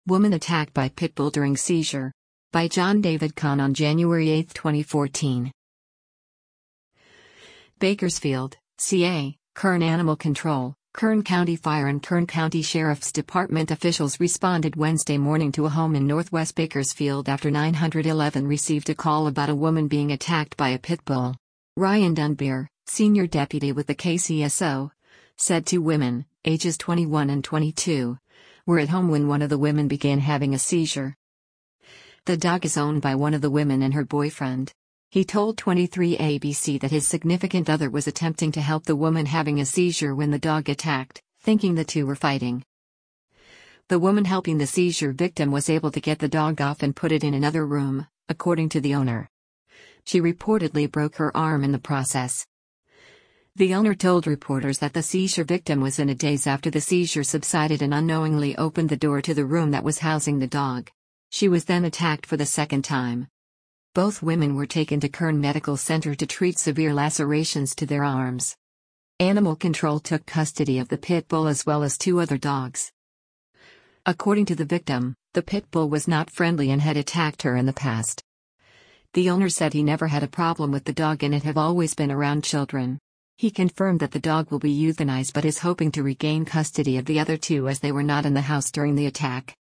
Woman attacked by pit bull during seizure. By John David Kahn on January 8, 2014. Bakersfield, CA, Kern Animal Control, Kern County Fire and Kern County Sheriff's Department officials responded Wednesday morning to a home in northwest Bakersfield after 911 received a call about a woman being attacked by a pit bull. Ryan Dunbar, senior deputy with the KCSO, said two women, ages 21 and 22, were at home when one of the women began having a seizure. The dog is owned by one of the women and her boyfriend. He told 23ABC that his significant other was attempting to help the woman having a seizure when the dog attacked, thinking the two were fighting. The woman helping the seizure victim was able to get the dog off and put it in another room, according to the owner. She reportedly broke her arm in the process. The owner told reporters that the seizure victim was in a daze after the seizure subsided and unknowingly opened the door to the room that was housing the dog. She was then attacked for the second time. Both women were taken to Kern Medical Center to treat severe lacerations to their arms. Animal Control took custody of the pit bull as well as two other dogs. According to the victim, the pit bull was not friendly and had attacked her in the past. The owner said he never had a problem with the dog and it have always been around children. He confirmed that the dog will be euthanized but is hoping to regain custody of the other two as they were not in the house during the attack.